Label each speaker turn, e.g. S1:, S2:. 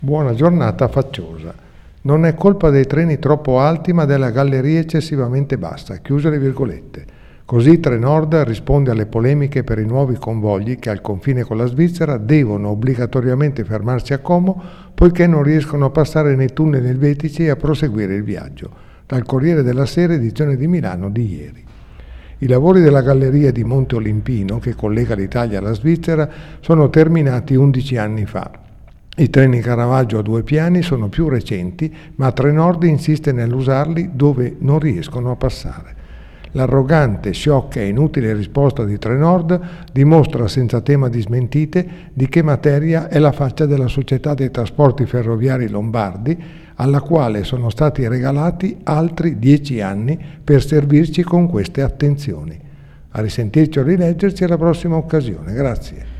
S1: Buona giornata facciosa. Non è colpa dei treni troppo alti ma della galleria eccessivamente bassa, chiuse le virgolette. Così Trenord risponde alle polemiche per i nuovi convogli che al confine con la Svizzera devono obbligatoriamente fermarsi a Como poiché non riescono a passare nei tunnel elvetici e a proseguire il viaggio. Dal Corriere della Sera, edizione di Milano di ieri. I lavori della galleria di Monte Olimpino, che collega l'Italia alla Svizzera, sono terminati 11 anni fa. I treni Caravaggio a 2 piani sono più recenti, ma Trenord insiste nell'usarli dove non riescono a passare. L'arrogante, sciocca e inutile risposta di Trenord dimostra senza tema di smentite di che materia è la faccia della società dei trasporti ferroviari lombardi, alla quale sono stati regalati altri 10 anni per servirci con queste attenzioni. A risentirci o rileggerci alla prossima occasione. Grazie.